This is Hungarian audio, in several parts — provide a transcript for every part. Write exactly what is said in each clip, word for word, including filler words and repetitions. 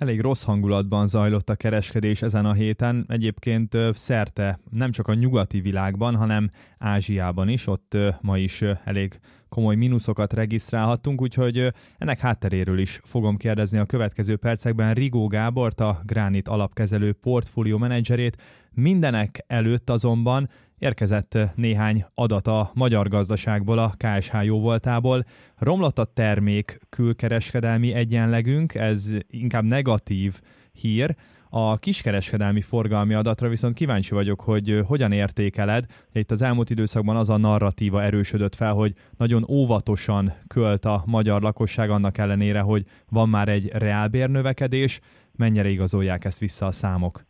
Elég rossz hangulatban zajlott a kereskedés ezen a héten, egyébként szerte nem csak a nyugati világban, hanem Ázsiában is, ott ma is elég komoly mínuszokat regisztrálhattunk, úgyhogy ennek hátteréről is fogom kérdezni a következő percekben Rigó Gábort, a Gránit alapkezelő portfólió menedzserét. Mindenek előtt azonban érkezett néhány adat a magyar gazdaságból, a ká es há jóvoltából. Romlott a termék külkereskedelmi egyenlegünk, ez inkább negatív hír. A kiskereskedelmi forgalmi adatra viszont kíváncsi vagyok, hogy hogyan értékeled. Itt az elmúlt időszakban az a narratíva erősödött fel, hogy nagyon óvatosan költ a magyar lakosság, annak ellenére, hogy van már egy reálbérnövekedés. Mennyire igazolják ezt vissza a számok?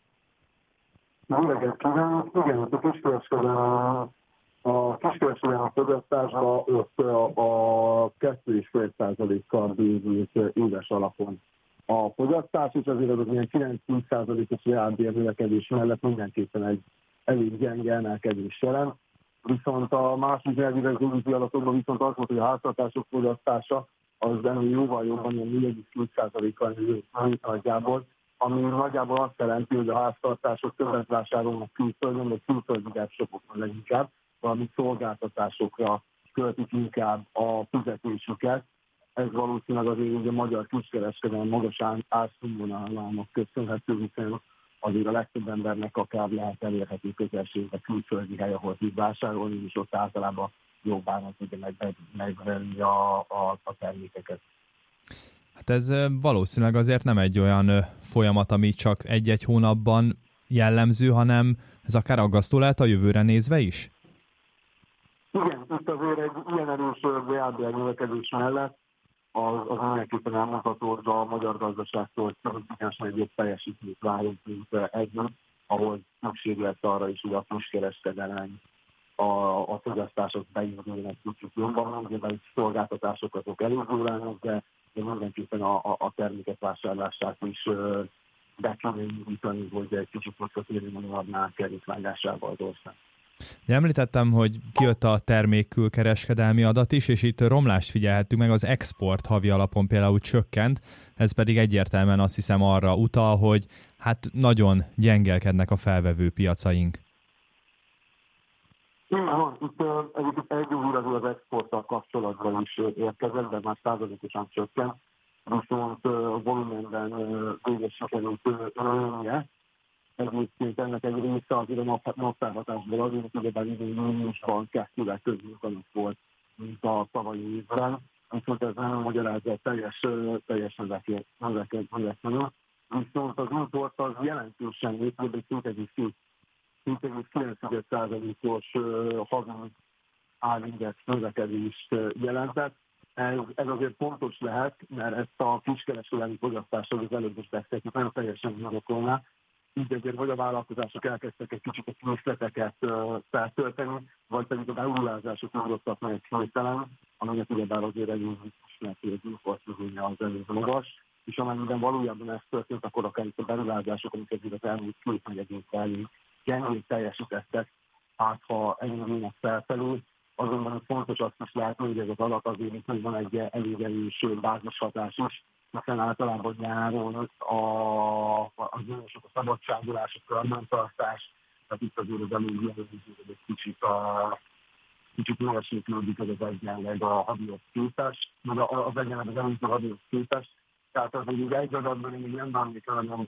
Nem kívánok. Igen, a kiskereskedelem a kiskereskedelem fogyasztásra ott a kettő egész öt százalékkal bővült éves alapon. A fogyasztás is azért az ilyen kilenc-húsz százalékos reálbérnövekedés mellett mindenképpen egy elég gyenge emelkedés jelent. Viszont a másik elvilegzői adatokban viszont az volt, hogy a háztartások fogyasztása az ennél jóval jobban, ilyen négy egész húsz százalékkal nőtt nagyjából, ami nagyjából azt jelenti, hogy a háztartások többet vásárolnak külföldön, vagy külföldi webshopokon leginkább, valamint szolgáltatásokra költik inkább a fizetésüket. Ez valószínűleg azért, hogy a magyar kiskereskedelem magas árszínvonalának köszönhető, hiszen azért a legtöbb embernek akár lehet elérhető közelség a külföldi hely, ahol tud vásárolni, és ott általában jobb áron tudja megvenni a, a, a termékeket. Hát ez valószínűleg azért nem egy olyan folyamat, ami csak egy-egy hónapban jellemző, hanem ez akár aggasztó lehet a jövőre nézve is? Igen, itt azért egy ilyen erős reálbér növekedés mellett az, az mindenképpen elmondható, hogy a magyar gazdaságtól szignifikánsan egy jobb teljesítményt várunk, mint egyben, ahol szükség lesz arra is, hogy a kiskereskedelem, a, a fogyasztások beindulnak kicsit jobban, ugye a szolgáltatások azok elindulnak, de de mindenképpen a, a, a terméket vásárlását is uh, be kell indítani, hogy egy kicsit visszatérjünk kerékvágásával az ország. Említettem, hogy kijött a termék külkereskedelmi adat is, és itt romlást figyelhettünk meg, az export havi alapon például csökkent, ez pedig egyértelműen azt hiszem arra utal, hogy hát nagyon gyengelkednek a felvevő piacaink. Igen, itt egyébként egy úr az exporttal kapcsolatban is érkezett, de már százalékosan csökkent, viszont volumenben végig sikerült ölnie. Egyébként ennek egy része azért a naptárhatásból azért, hogy ugyebár idén júniusban kettővel több munkanap volt, mint a tavalyi évben, viszont ez nem magyarázza a teljes, teljes növekményt. Viszont az import az jelentősen nőtt, hogy egy két egész kilenc százalékos havi árindex növekedést jelentett. Ez, ez azért fontos lehet, mert ezt a kiskereskedelmi fogyasztással az előbb is beszéltük, nem teljesen indokolná. Így azért vagy a vállalkozások elkezdtek egy kicsit a készleteket feltölteni, vagy pedig a beruházások maradtak meg egy helytelen, amelyet ugyebár azért elég ismert, hogy az importozója az elég magas, és amennyiben valójában ez történt, akkor akár itt a beruházások, amiket az elmúlt két negyedév elég gyengén teljesítettek, hát ha elindulnak felfelé, azonban fontos azt is látni, hogy ez az adat azért, hogy van egy elég erős bázishatás is, hiszen általában nyáron a, az önösök, a szabadságolás, a karbantartás, tehát itt azért az elég jelentős, hogy egy kicsit a kicsit mérséklődik ez az egyenleg a hadihoz képest, meg az egyenleg az előtt a hadihoz képest, tehát az egy egy adatban még nem bánik el, hanem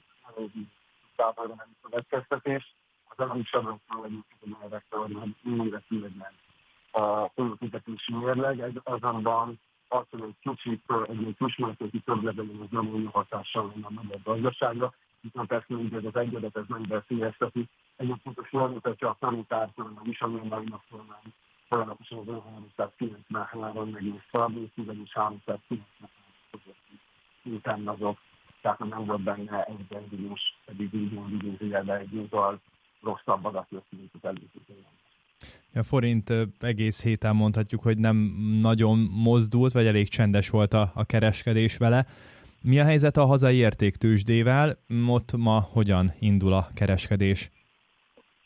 távolra nem következtetés. Az az is adott, hogy a vektorban mindig születnek a politikatési mérleg, ez azonban az, hogy egy kicsit egy kismértékű többletben az nem olyan hatással van a magyar gazdaságra, hiszen persze így ez az egy adat, ez nem veszélyezteti. Egyébként a sormutatja a tanítártól is, ami a mai napon folyamatosan az háromszázkilencvenhárom egész szabadul, és háromszázkilencvenhárom után azok, tehát nem volt benne egy gyengülés, pedig így van idézőjelben egy jóval rosszabb adat jött, mint az előző. A forint egész héten mondhatjuk, hogy nem nagyon mozdult, vagy elég csendes volt a, a kereskedés vele. Mi a helyzet a hazai értéktőzsdével? Ott ma hogyan indul a kereskedés?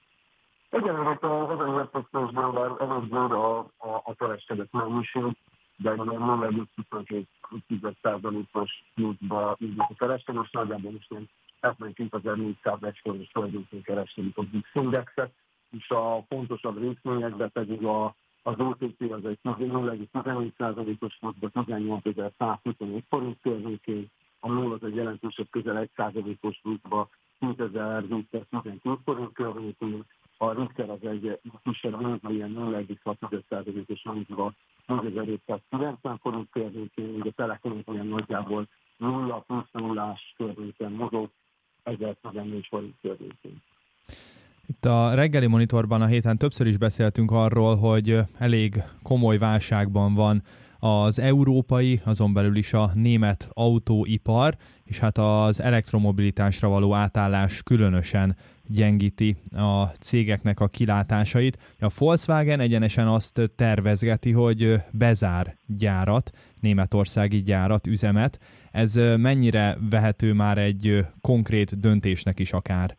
Egyenlőre a hazai értéktőzsdével elég bőr a, a, a kereskedett mennyiség. de nulla egész huszonkettő százalékos pluszba indult a kereskedés, nagyjából is hetvenkétezer-négyszáz exportos tulajdonként kereskedik a BIX indexet, és a fontosabb részvényekben pedig a az o té pé az egy nulla egész tizennégy százalékos pluszba tizennyolcezer-százhuszonöt forint környékén, a MOL az egy jelentősebb közel egy százalékos pluszba tízezer-hétszáztizenkét forint környékén, a Richter az egy kisebb pluszba ilyen nulla egész hat százalékos pluszba tízezer-hétszázkilencven forint környékén, így a Telekom olyan nagyjából nulla plusz nullás környéken mozog, ezertizennégy forint környékén. Itt a reggeli monitorban a héten többször is beszéltünk arról, hogy elég komoly válságban van az európai, azon belül is a német autóipar, és hát az elektromobilitásra való átállás különösen gyengíti a cégeknek a kilátásait. A Volkswagen egyenesen azt tervezgeti, hogy bezár gyárat, németországi gyárat, üzemet. Ez mennyire vehető már egy konkrét döntésnek is akár?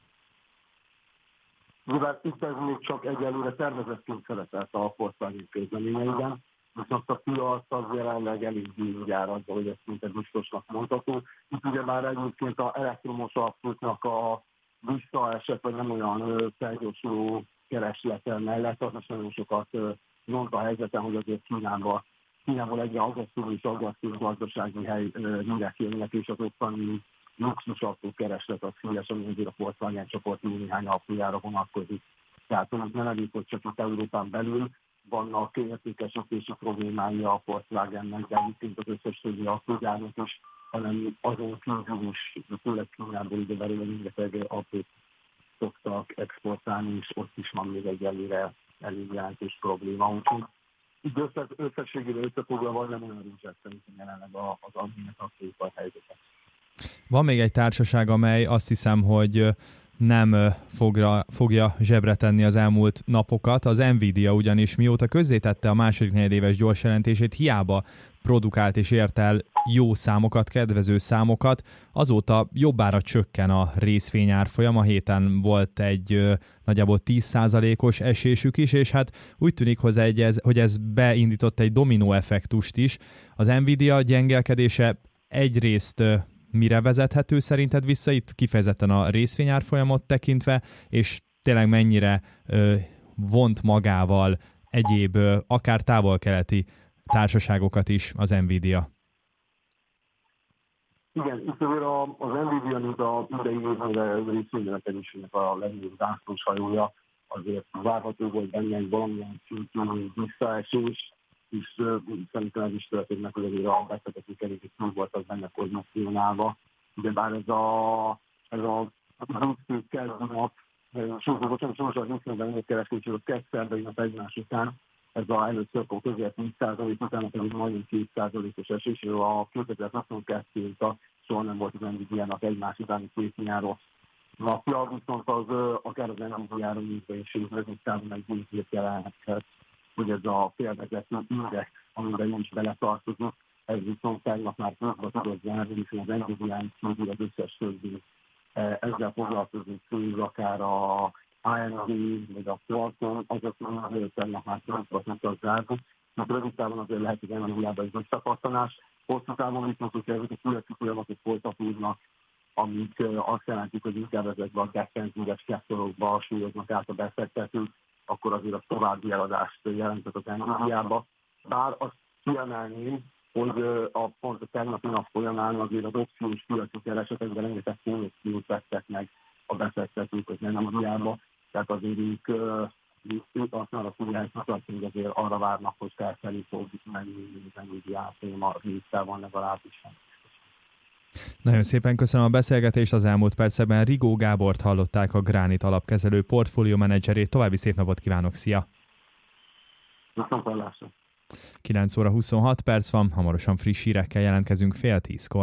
Mivel itt ez még csak egyelőre tervezettként szerepelt a Volkswagen közleményeiben, viszont a piac az jelenleg elég gyára azzal, hogy ezt szinte biztosnak mondható. Itt ugye már egyébként az elektromos autóknak a visszaesett, vagy nem olyan felgyorsuló kereslete mellett, az nagyon sokat mond a helyzeten, hogy azért Kínában, Kínában egyre agresszív és agresszív gazdasági hely hírek jönnek, és az ottani luxus autó kereslet az szíves, ami azért a Volkswagen csoport néhány autójára vonatkozik. Tehát nem elég, hogy csak itt Európán belül vannak értékesítési problémái a Volkswagennek, de egyébként az összes többi autógyárnak is, hanem azon kívül is, főleg Kínából ide belőle rengeteg autót szoktak exportálni, és ott is van még egyelőre elég jelentős probléma. Úgyhogy így összességében összefoglalva nem olyan rúzsát szerintem jelenleg az adminek autóipar helyzetet. Van még egy társaság, amely azt hiszem, hogy nem fogra, fogja zsebre tenni az elmúlt napokat. Az Nvidia ugyanis mióta közzétette a második negyedéves gyors jelentését, hiába produkált és ért el jó számokat, kedvező számokat, azóta jobbára csökken a részvényárfolyam. A héten volt egy nagyjából tíz százalékos esésük is, és hát úgy tűnik, hogy ez, hogy ez beindított egy dominó effektust is. Az Nvidia gyengelkedése egyrészt mire vezethető szerinted vissza, itt kifejezetten a részvényárfolyamot tekintve, és tényleg mennyire ö, vont magával egyéb, ö, akár távol-keleti társaságokat is az Nvidia? Igen, itt az Nvidia, mint a idei évre részvényekedésének a legnagyobb zászlós hajója, azért várható volt benne egy valamilyen szintű visszaesés, és uh, szerintem ez is történnek, hogy azért a befektetők elég túl voltak benne pozícionálva. De bár ez a ez a rúgsző kezdő nap, bocsánat, soros az nyugszínben kereskedés, hogy kettszerdei nap egymás után, ez a először a közért négy százalék, utána pedig majdnem két százalékos esés, a kétezer-huszonkettő óta soha nem volt az Nvidia-nak egymás utáni két nyáros napja, viszont az akár az Nvidia-ra nézve is rövidtávon egy új jelenhetett, hogy ez a félvezető index, amiben nincs beletartozunk, ez viszont tegnap már közben tudott zárni, és az Nvidia-n kívül az összes többi ezzel foglalkozik, főleg akár a á em dé, vagy a Qualcomm, azok már tegnap már közben tudott zárni. Mert rövid távon azért lehet, hogy Nvidia-ban egy összekattanás, hosszú távon viszont, hogy ezek a különböző folyamatok folytatódnak, amik azt jelentik, hogy inkább ezekben a defenzíves szektorokba súlyoznak át a befektetők, akkor azért a további eladást jelentett az Nvidia-ba. Bár azt kiemelném, hogy a pont a tegnapi nap folyamán azért az opciós piaci keresetekben rengeteg opciót vettek meg a befektetők az Nvidia-ba, tehát azért ők azt arra fogják mutatni, hogy azért arra várnak, hogy felfelé fog menni az Nvidia-folyam a résztában legalábbis. Nagyon szépen köszönöm a beszélgetést, az elmúlt percekben Rigó Gábort hallották, a Granit alapkezelő portfólió menedzserét. További szép napot kívánok, szia! Köszönöm, hallásra! kilenc óra huszonhat perc van, hamarosan friss hírekkel jelentkezünk fél tízkor.